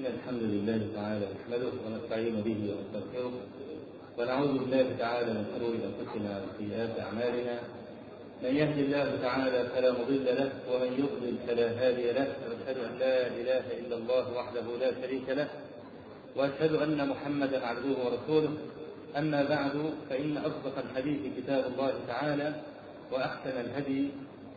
إن الحمد لله تعالى نحمده ونستعين به ونستغفره ونعوذ بالله تعالى من شرور أنفسنا وسيئات أعمالنا. من يهد الله تعالى فلا مضل له ومن يضلل فلا هادي له، وأشهد أن لا إله إلا الله وحده لا شريك له، وأشهد أن محمدا عبده ورسوله. أما بعد، فإن أصدق الحديث كتاب الله تعالى، وأحسن الهدي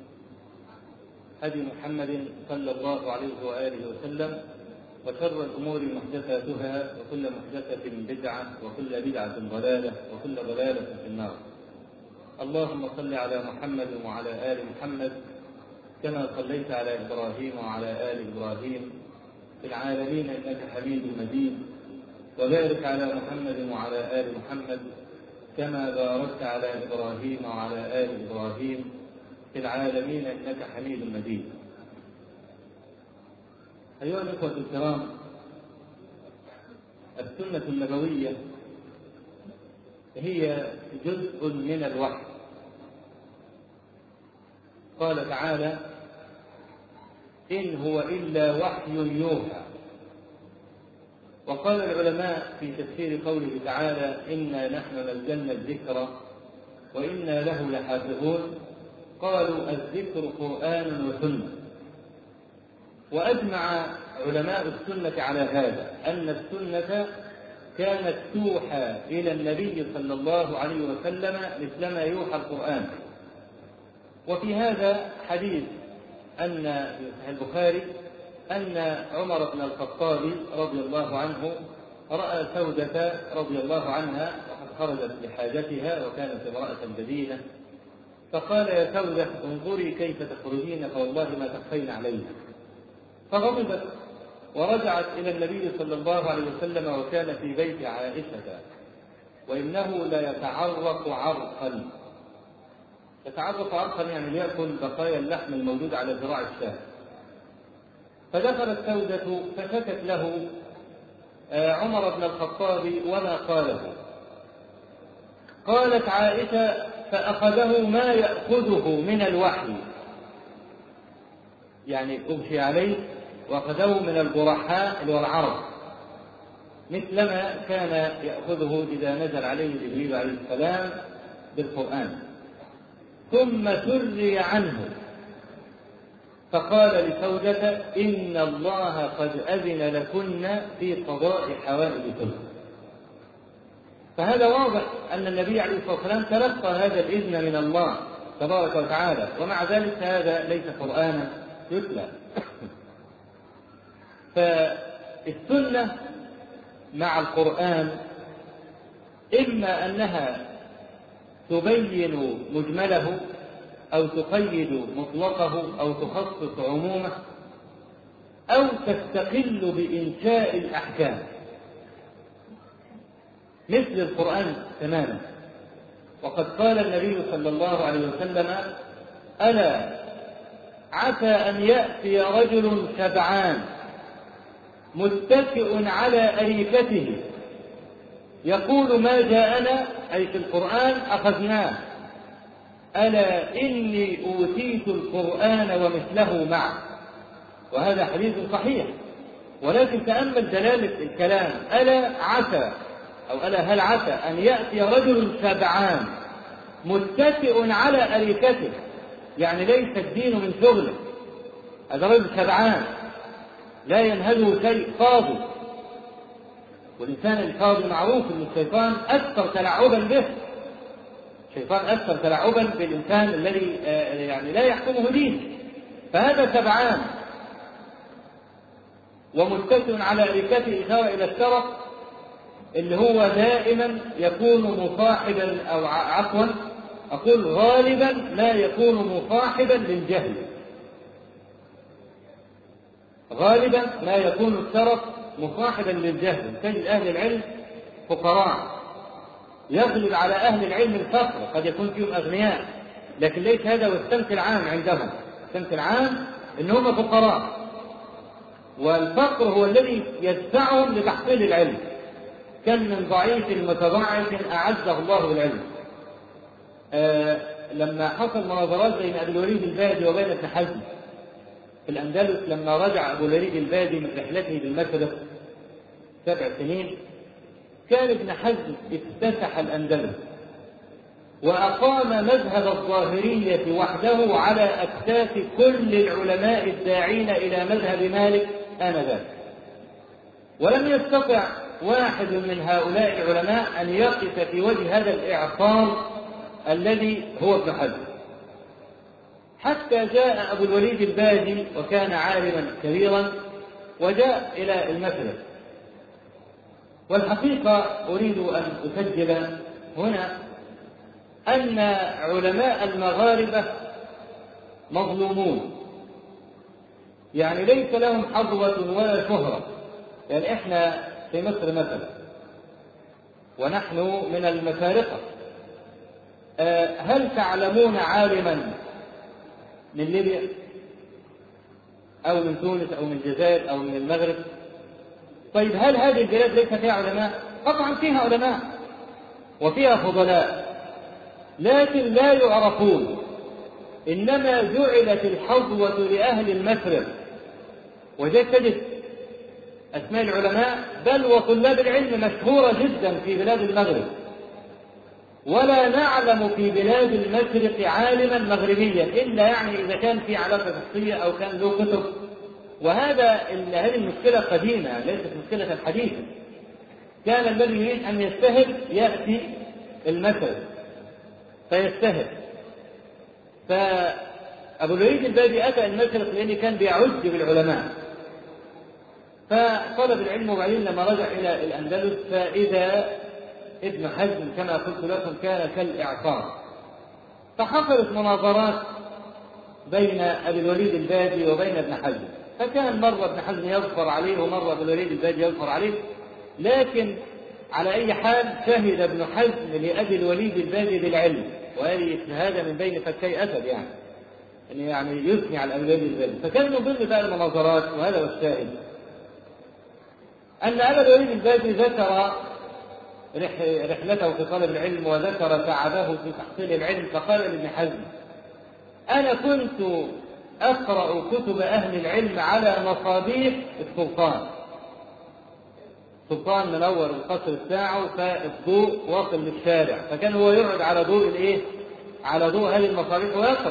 هدي محمد صلى الله عليه وآله وسلم، وشر الأمور محدثاتها، وكل محدثة بدعة، وكل بدعة ضلالة، وكل ضلالة في النار. اللهم صل على محمد وعلى آل محمد كما صليت على إبراهيم وعلى آل إبراهيم في العالمين إنك حميد مجيد، وبارك على محمد وعلى آل محمد كما باركت على إبراهيم وعلى آل إبراهيم في العالمين إنك حميد مجيد. أيها الأخوة الكرام، السنة النبوية هي جزء من الوحي. قال تعالى: إن هو إلا وحي يوحى. وقال العلماء في تفسير قوله تعالى: إنا نحن نزلنا الذكر وإنا له لحافظون، قالوا الذكر قرآن وسنة. وأجمع علماء السنة على هذا، أن السنة كانت توحى إلى النبي صلى الله عليه وسلم مثلما يوحى القرآن. وفي هذا حديث أن في البخاري أن عمر بن الخطاب رضي الله عنه رأى سودة رضي الله عنها وقد خرجت لحاجتها وكانت امرأة بدينة، فقال: يا سودة انظري كيف تخرجين فوالله ما تخفين علينا. فغضبت ورجعت إلى النبي صلى الله عليه وسلم وكان في بيت عائشة، وإنه لا يتعرق عرقا. يتعرق عرقا يعني ليأكل بقايا اللحم الموجود على ذراع الشاة. فدخلت سودة فشكت له عمر بن الخطاب وما قاله. قالت عائشة: فأخذه ما يأخذه من الوحي، يعني أغشي عليه وأخذه من البرحاء والعرب، مثلما كان يأخذه إذا نزل عليه جبريل عليه السلام بالقرآن. ثم سري عنه فقال لسودة: إن الله قد أذن لكن في قضاء حوائجكن. فهذا واضح أن النبي عليه الصلاة والسلام تلقى هذا الإذن من الله تبارك وتعالى، ومع ذلك هذا ليس قرآنا يتلى. فالسنة مع القرآن إما أنها تبين مجمله أو تقيد مطلقه أو تخصص عمومه أو تستقل بإنشاء الأحكام مثل القرآن تماما. وقد قال النبي صلى الله عليه وسلم: ألا عسى أن يأتي رجل شبعان متكئ على أريكته يقول ما جاءنا، أي في القرآن أخذناه، ألا إني أوتيت القرآن ومثله معه. وهذا حديث صحيح، ولكن تأمل دلالة الكلام: ألا عسى أو ألا هل عسى أن يأتي رجل شبعان متكئ على أريكته، يعني ليس الدين من شغله، هذا رجل شبعان لا ينهزه شيء، فاضي. والإنسان الفاضي معروف أن الشيطان أكثر تلعبا به، الشيطان أكثر تلعبا بالإنسان الذي يعني لا يحكمه دين. فهذا شبعان ومتكئ على أريكته، إشارة إلى الشرف اللي هو دائما يكون مصاحبا، أو عفوا أقول غالبا لا يكون مصاحبا للجهل. غالبا ما يكون الشرف مصاحبا للجهل. تجد أهل العلم فقراء، يغلب على أهل العلم الفقر، قد يكون فيهم أغنياء، لكن ليس هذا هو السمت العام عندهم. السمت العام إنهم فقراء، والفقر هو الذي يدفعهم لتحصيل العلم. كم من ضعيف متضعف أعزه الله بالعلم. لما حصل مناظرات بين أبي الوليد البادي وبين ابن حزم في الأندلس، لما رجع أبو الوليد البادي من رحلته بالمشرق 7 سنين، كان ابن حزم افتتح الأندلس وأقام مذهب الظاهرية وحده على أكتاف كل العلماء الداعين إلى مذهب مالك آنذاك، ولم يستطع واحد من هؤلاء العلماء أن يقف في وجه هذا الإعصار الذي هو ابن حزم، حتى جاء أبو الوليد الباجي وكان عالما كبيرا وجاء إلى المسجد. والحقيقة أريد أن أسجل هنا أن علماء المغاربة مظلومون، يعني ليس لهم حظوة ولا شهرة. يعني إحنا في مصر مثلا ونحن من المفارقة، هل تعلمون عالما من ليبيا أو من تونس أو من الجزائر أو من المغرب؟ طيب هل هذه البلاد ليس فيها علماء؟ طبعا فيها علماء وفيها فضلاء، لكن لا يعرفون، إنما جعلت الحظوة لأهل المشرق. تجد أسماء العلماء بل وطلاب العلم مشهورة جدا في بلاد المغرب، ولا نعلم في بلاد المشرق عالما مغربيا إلا يعني إذا كان في علاقة شخصية أو كان له كتب. هذه المشكلة قديمة ليست مشكلة حديثة. كان الذي يريد أن يجتهد يأتي المشرق فيجتهد، فأبو الوليد الباجي أتى المشرق لأنه كان بيعز بالعلماء، فطلب العلم. وبعدين لما رجع إلى الأندلس فإذا ابن حزم كما قلت لكم كان كالإعصار، فحصلت مناظرات بين أبي الوليد الباجي وبين ابن حزم، فكان مرة ابن حزم يظفر عليه ومرة أبو الوليد الباجي يظفر عليه، لكن على أي حال شهد ابن حزم لأبي الوليد الباجي بالعلم، وهذه شهادة من بين فكي أسد، يعني يثني على أبي الوليد الباجي. فكان من ضمن بقى المناظرات، وهذا هو الشاهد، أن أبا الوليد الباجي ذكر رحلته في طلب العلم وذكر تعبه في تحصيل العلم، فقال لابن حزم: أنا كنت أقرأ كتب أهل العلم على مصابيح السلطان منور القصر بتاعه، فالضوء واصل للشارع، فكان هو يقعد على ضوء على ضوء هذه المصابيح ويقرأ.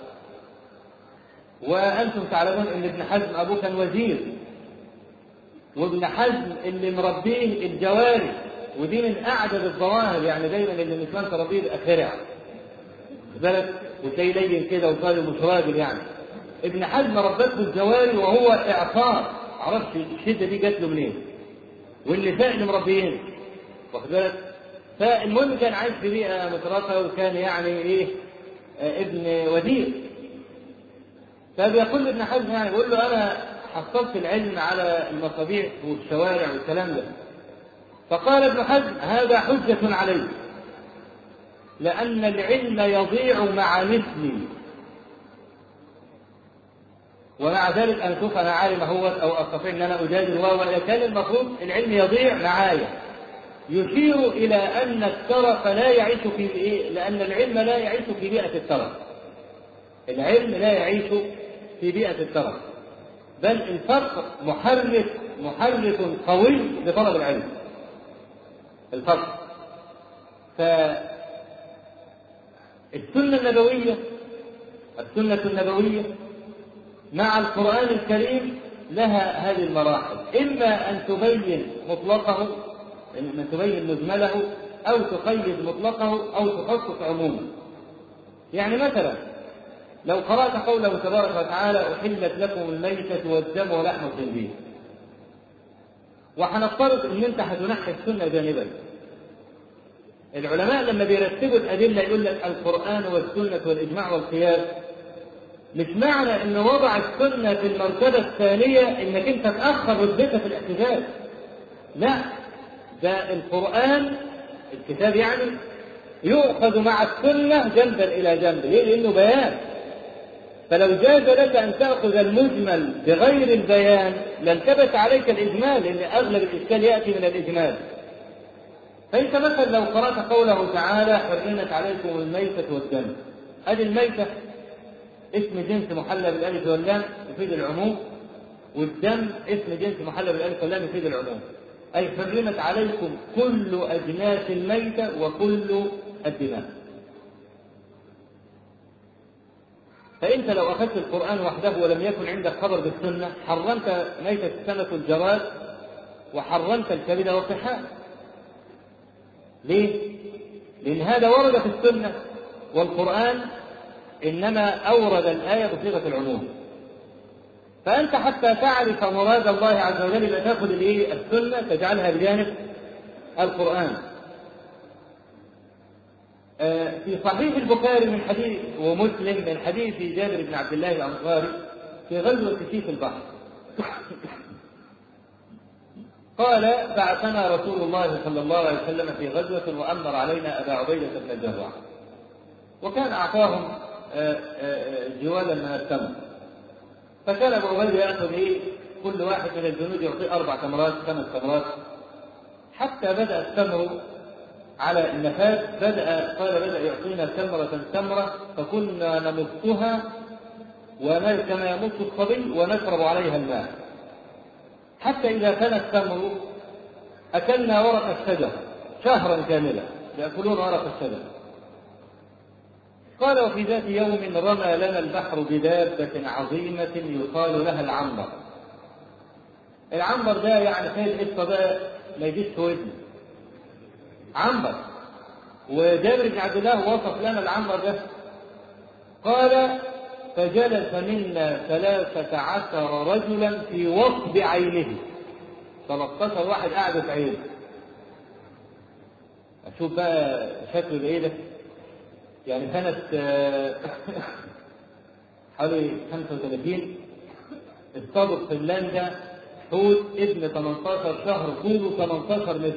وأنتم تعلمون أن ابن حزم أبوه كان وزير، وابن حزم اللي مربيه الجواري، ودي من أعجب الظواهر، يعني دايما اللي النسوان تربيه الأخرع بالك، وتلاقيه لين كده وقال مش راجل. يعني ابن حزم ربته الجواري وهو إعصار، عرفت الشدة دي جات له منين، والنساء اللي مربيين واخد بالك. فالمهم كان عايش في بيئة مترفة، وكان يعني ابن وزير. فبيقول ابن حزم يقول له: أنا حصلت العلم على المصابيح والشوارع والكلام ده. فقال ابن حزم: هذا حجة علي، لأن العلم يضيع مع مثلي، ومع ذلك أنا أشوف أنا عالم أهوت أو أستطيع أن أنا أجادل، وإذا كان المفروض العلم يضيع معايا. يشير إلى أن الترف لا يعيش في لأن العلم لا يعيش في بيئة الترف. العلم لا يعيش في بيئة الترف، بل الفرق محرك قوي لطلب العلم. الفرق. فالسنة النبوية مع القرآن الكريم لها هذه المراحل، إما أن تبين مطلقه، أن تبين مجمله، أو تقيد مطلقه، أو تخصص عموما. يعني مثلا لو قرأت قوله تبارك وتعالى: أحلت لكم الميتة والدم ولحم الخنزير، وحنفترض أن أنت هتنحي السنة جانبا. العلماء لما بيرتبوا الأدلة يقول لك القرآن والسنة والإجماع والقياس، مش معنى أن وضع السنة في المرتبة الثانية أنك أنت تأخر رتبتها في الاحتجاج. لا، ده القرآن الكتاب يعني يؤخذ مع السنة جنبا إلى جنب. ليه؟ لأنه بيان. فلو جاز لك أن تأخذ المجمل بغير البيان لانتبت عليك الإجمال، لأن أغلب الإشكال يأتي من الإجمال. فأنت مثلا لو قرأت قوله تعالى: حرمت عليكم الميتة والدم، هذه الميتة اسم جنس محلى بالألف واللام يفيد العموم، والدم اسم جنس محلى بالألف واللام يفيد العموم. أي حرمت عليكم كل أجناس الميتة وكل الدماء. فأنت لو أخذت القرآن وحده ولم يكن عندك خبر بالسنة حرمت ميتة السمك والجراد وحرمت الكبد والطحال. ليه؟ لأن هذا ورد في السنة، والقرآن إنما أورد الآية بصيغة العموم. فأنت حتى تعرف مراد الله عز وجل تأخذ السنة تجعلها بجانب القرآن. في صحيح البخاري من حديث ومسلم من حديث جابر بن عبد الله الأنصاري في غزوة سيف البحر قال: بعثنا رسول الله صلى الله عليه وسلم في غزوة وأمر علينا أبا عبيدة بن الجراح، وكان أعطاهم جوالا من التمر، فكان أبو عبيدة يأخذ كل واحد من الجنود يعطيه 4 تمرات 5 تمرات، حتى بدأ التمر على النفاذ. بدأ يعطينا تمرة فكنا نمصها كما يمص الصبي ونشرب عليها الماء، حتى إذا كان التمر أكلنا ورق الشجر شهرا كاملا، يأكلون ورق الشجر. قال: وفي ذات يوم رمى لنا البحر بدابة عظيمة يقال لها العنبر. العنبر ده يعني خير القصة ده ما يجيش في ودني، عنبر. وجابر بن عبد الله وصف لنا العنبر ده، قال: فجلس منا 13 رجلا في وصب عينه. 13 واحد قاعد في عينه. أشوف بقى شكله ده إيه ده؟ يعني كانت حوالي 35 اصطادوا في فنلندا حوت ابن 18 شهر طوله 18 متر،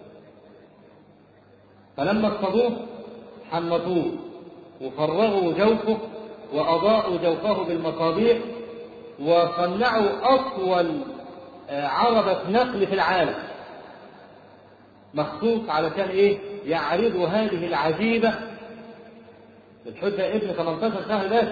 فلما اصطادوه حنطوه وفرغوا جوفه وأضاءوا جوفه بالمصابيح وصنعوا أطول عربة نقل في العالم مخصوص علشان يعرضوا هذه العجيبة. الحوت ده ابن 18 شهر بس،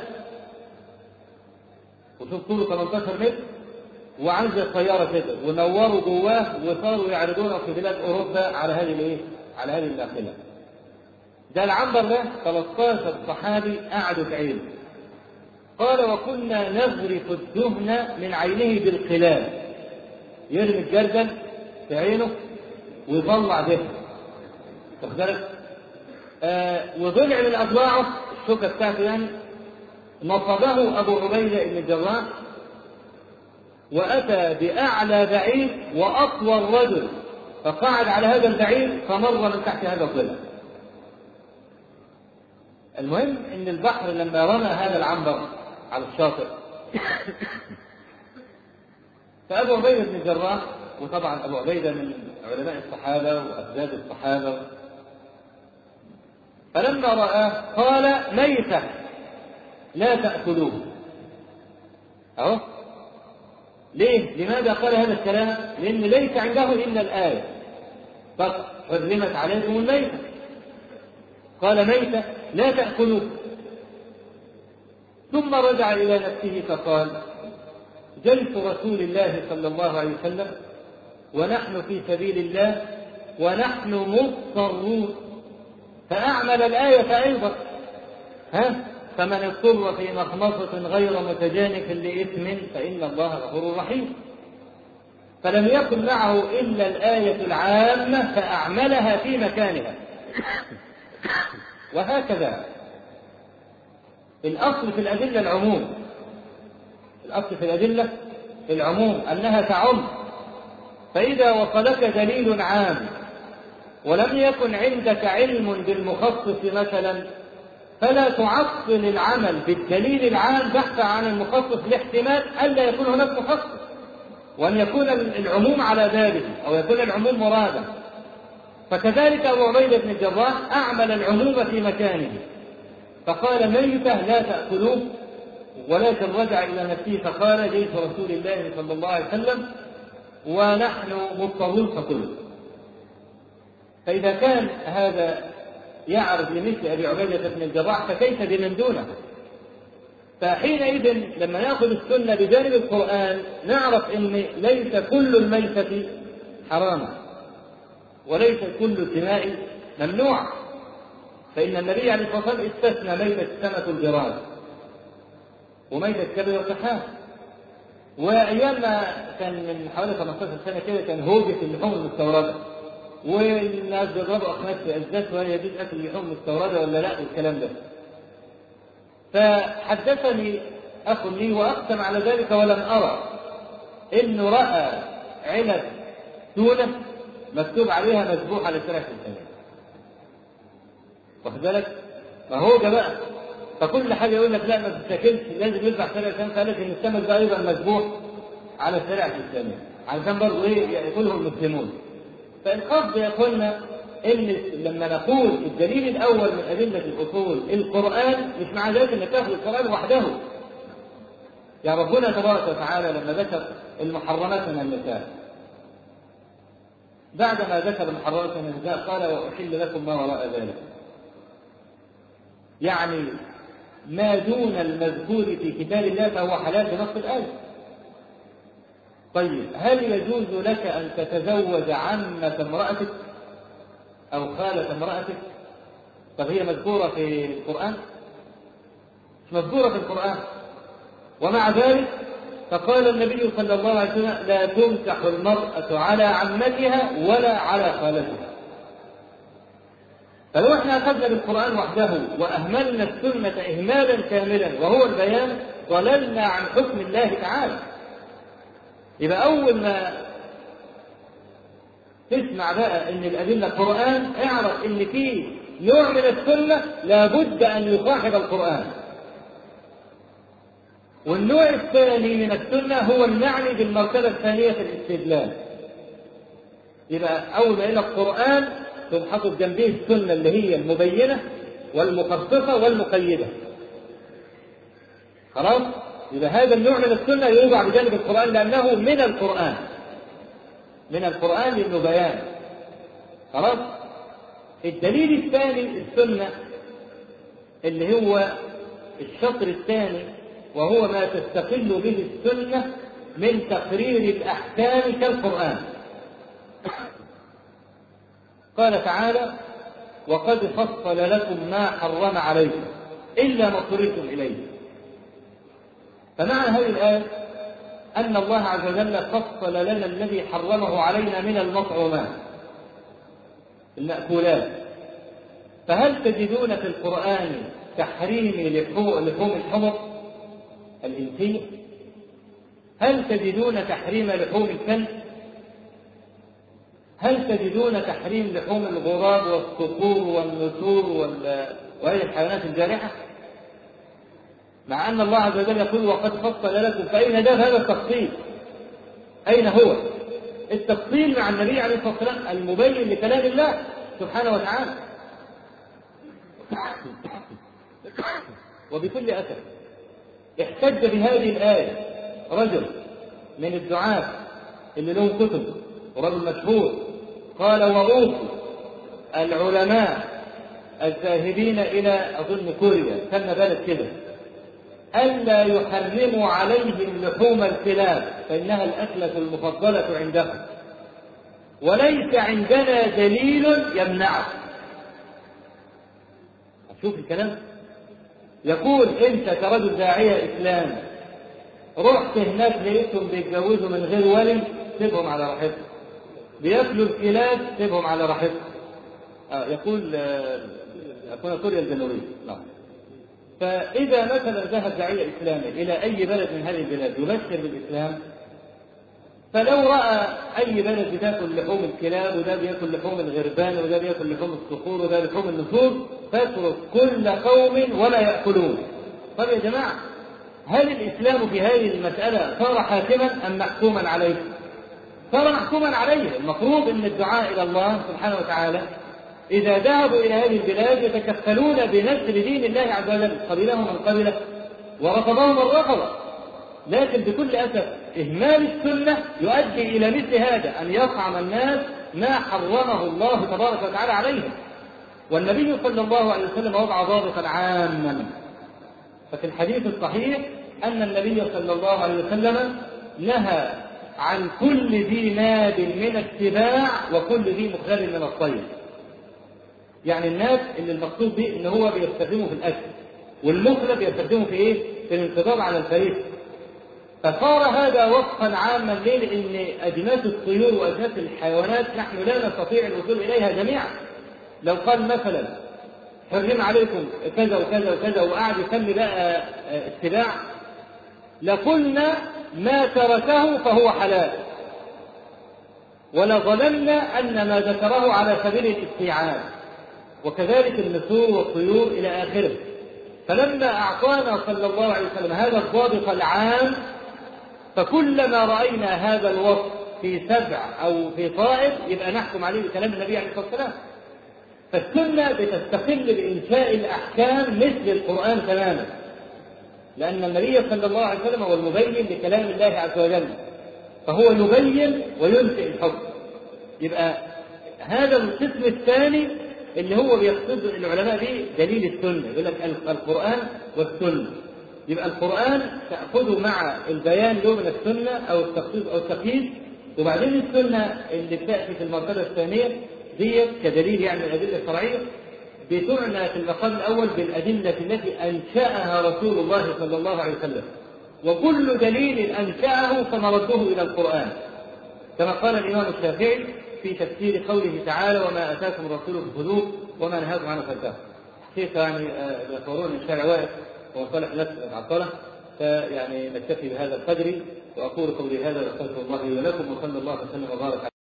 وشوف طوله 18 متر وعند الطيارة كده، ونوروا جواه وصاروا يعرضونه في بلاد أوروبا على هذه الناقلة. ده العنبر ده 13 صحابي قعدوا في عينه. قال: وكنا نغرف الدهن من عينه بالقلال، يرمي الجردل في عينه ويطلع دهن، واخد بالك؟ وضلع من أضلاعه الشوكة بتاعته يعني نصبه أبو عبيدة بن الجراح، وأتى بأعلى بعير وأطول رجل فقعد على هذا البعير فمر من تحت هذا الضلع. المهم ان البحر لما رمى هذا العنبر على الشاطئ فأبو عبيدة بن الجراح، وطبعا أبو عبيدة من علماء الصحابة وأجداد الصحابة، فلما رآه قال: ميتة لا تأكلوه. أهو ليه؟ لماذا قال هذا الكلام؟ لأن ليس عنده إلا الآية فقط: حرمت عليكم الميتة. قال: ميتة لا تأكلوه. ثم رجع إلى نفسه فقال: جلس رسول الله صلى الله عليه وسلم ونحن في سبيل الله ونحن مضطرون، فأعمل الآية أيضا: فمن اضطر في مخمصة غير متجانف لإثم فإن الله غفور رحيم. فلم يكن معه إلا الآية العامة فأعملها في مكانها. وهكذا الأصل في الأدلة العموم، الأصل في الأدلة العموم أنها تعم. فإذا وصلك دليل عام ولم يكن عندك علم بالمخصص مثلا فلا تعطل العمل بالدليل العام بحثا عن المخصص لاحتمال ألا يكون هناك مخصص، وأن يكون العموم على باله أو يكون العموم مرادا. فكذلك أبو عبيدة بن الجراح أعمل العموم في مكانه فقال: ميتة لا تأكلوه. ولكن رجع إلى نفسه فقال: جيش رسول الله صلى الله عليه وسلم ونحن مضطرون فكلوا. فإذا كان هذا يعرض لمثل أبي عبيدة بن الجراح فكيف بمن دونه؟ فحينئذ لما نأخذ السنة بجانب القرآن نعرف أن ليس كل الميتة حراما، وليس كل دماء ممنوع، فإن النبي عليه الصلاة والسلام استثنى ميتة السمك والجراد وميتة الكبد والطحال. وأيام ما كان من حوالي 15 سنة كده كان هوجة اللحوم المستوردة، والناس بيضربوا أخماس في أزاز وهل يجوز أكل اللحوم المستوردة ولا لا والكلام ده. فحدثني أخ لي وأقسم على ذلك ولم أرى إنه رأى علب تونة مكتوب عليها مذبوحة لسرعة الإنسان. واخد بالك؟ فهوجة بقى، فكل حاجة يقول لك لا ما تتاكلش لازم يذبح سرع الإنسان، فقالت إن السمك ده أيضا مذبوح على الشريعة الإسلامية علشان برضه إيه يأكله المسلمون. فالقصد يا أخوانا إن لما نقول الدليل الأول من أدلة الأصول القرآن، مش مع ذلك إنك تأخذ القرآن وحده. يا ربنا تبارك وتعالى لما ذكر المحرمات من النساء، بعدما ذكر المحرمات من النساء قال وأحل لكم ما وراء ذلك، يعني ما دون المذكور في كتاب الله فهو حلال بنص الآية. طيب هل يجوز لك أن تتزوج عمة امرأتك أو خالة امرأتك؟ طب هي مذكورة في القرآن؟ مش مذكورة في القرآن. ومع ذلك فقال النبي صلى الله عليه وسلم لا تنكح المرأة على عمتها ولا على خالتها. فلو احنا أخذنا بالقرآن وحده وأهملنا السنة إهمالا كاملا وهو البيان ضللنا عن حكم الله تعالى. يبقى أول ما تسمع بقى إن الأدلة القرآن اعرف إن في نوع من السنة لابد أن يصاحب القرآن، والنوع الثاني من السنة هو المعني بالمرتبة الثانية في الاستدلال. يبقى أول ما إلى القرآن تنحط جنبه السنة اللي هي المبينة والمخصصة والمقيدة. خلاص؟ يبقى هذا النوع من السنة يوضع بجانب القرآن لأنه من القرآن، من القرآن لأنه بيان. خلاص؟ الدليل الثاني السنة اللي هو الشطر الثاني، وهو ما تستقل به السنة من تقرير الأحكام كالقرآن. قال تعالى وقد فصل لكم ما حرم عليكم إلا ما اضطررتم إليه. فمعنى هذه الآية أن الله عز وجل فصل لنا الذي حرمه علينا من المطعومات المأكولات. فهل تجدون في القرآن تحريم لحوم الحمر الإنسية؟ هل تجدون تحريم لحوم الكلب؟ هل تجدون تحريم لحوم الغراب والصقور والنسور وهي الحيوانات الجارحة؟ مع أن الله عز وجل يقول وقد فصل لكم. فأين ذهب هذا التفصيل؟ أين هو التفصيل مع النبي عليه الصلاة والسلام المبين لكلام الله سبحانه وتعالى؟ وبكل أسف احتج بهذه الآية رجل من الدعاة اللي لهم كتب ورجل مشهور قال وأوصوا العلماء الذاهبين إلى أظن كوريا كان بلد كده ألا يحرموا عليهم لحوم الكلاب فإنها الأكلة المفضلة عندهم وليس عندنا دليل يمنعه. شوف الكلام. يقول أنت كرجل داعية إسلام رحت هناك لقيتهم بيتجوزوا من غير ولي، سيبهم على راحتهم. بياكلوا الكلاب، سيبهم على راحتهم. يقول أكون كوريا الجنوبية. نعم. فإذا مثلا ذهب داعية إسلامي إلى أي بلد من هذه البلاد يبشر بالإسلام، فلو رأى أي بلد بتاكل لحوم الكلاب وده بياكل لحوم الغربان وده بياكل لحوم الصقور وده لحوم النسور فاترك كل قوم ولا يأكلون. طب يا جماعة هل الإسلام في هذه المسألة صار حاكما أم محكوما عليه؟ صار محكوما عليه. المفروض أن الدعاء إلى الله سبحانه وتعالى إذا ذهبوا إلى هذه البلاد يتكفلون بنشر دين الله عز وجل، قبلهم من قبله ورفضهم الرفض. لكن بكل أسف إهمال السنة يؤدي إلى مثل هذا، أن يطعم الناس ما حرمه الله تبارك وتعالى عليهم. والنبي صلى الله عليه وسلم وضع ضابطا عاما. ففي الحديث الصحيح أن النبي صلى الله عليه وسلم نهى عن كل ذي ناب من السباع وكل ذي مخلل من الطير. يعني الناب اللي المقصود به ان هو بيستخدمه في الاكل، والمخلل بيستخدمه في ايه؟ في الانقضاض على الفريسه. فصار هذا وصفا عاما ليه؟ لان اجناس الطيور واجناس الحيوانات نحن لا نستطيع الوصول اليها جميعا. لو قال مثلا حرم عليكم كذا وكذا وكذا وقعد يسمي بقى السباع، لقلنا ما تركه فهو حلال، ولظننا أن ما ذكره على سبيل الاستيعاب، وكذلك النسور والطيور إلى آخره. فلما أعطانا صلى الله عليه وسلم هذا الضابط العام، فكلما رأينا هذا الوصف في سبع أو في طائر يبقى نحكم عليه بكلام النبي عليه الصلاة والسلام. فالسنة بتستقل بإنشاء الأحكام مثل القرآن تماما، لأن النبي صلى الله عليه وسلم هو المبين لكلام الله عز وجل، فهو يبين وينشئ الحكم. يبقى هذا القسم الثاني اللي هو بيقصد العلماء به دليل السنة، يقول لك القرآن والسنة. يبقى القرآن تأخذه مع البيان له من السنة أو التخصيص أو التقييد، وبعدين السنة اللي بتأتي في المرتبة الثانية دي كدليل يعني الأدلة الشرعية، بتعنى في المقام الأول بالأدلة التي أنشأها رسول الله صلى الله عليه وسلم، وكل دليل أنشأه فمرده إلى القرآن، كما قال الإمام الشافعي في تفسير قوله تعالى: وما أتاكم الرسول فخذوه وما نهاكم عنه فانتهوا. حقيقة يعني يقولون الشارع واقف ومصالح الناس معطلة، فيعني نكتفي بهذا القدر، وأقول قولي هذا وأستغفر الله لي ولكم، وصلى الله وسلم وبارك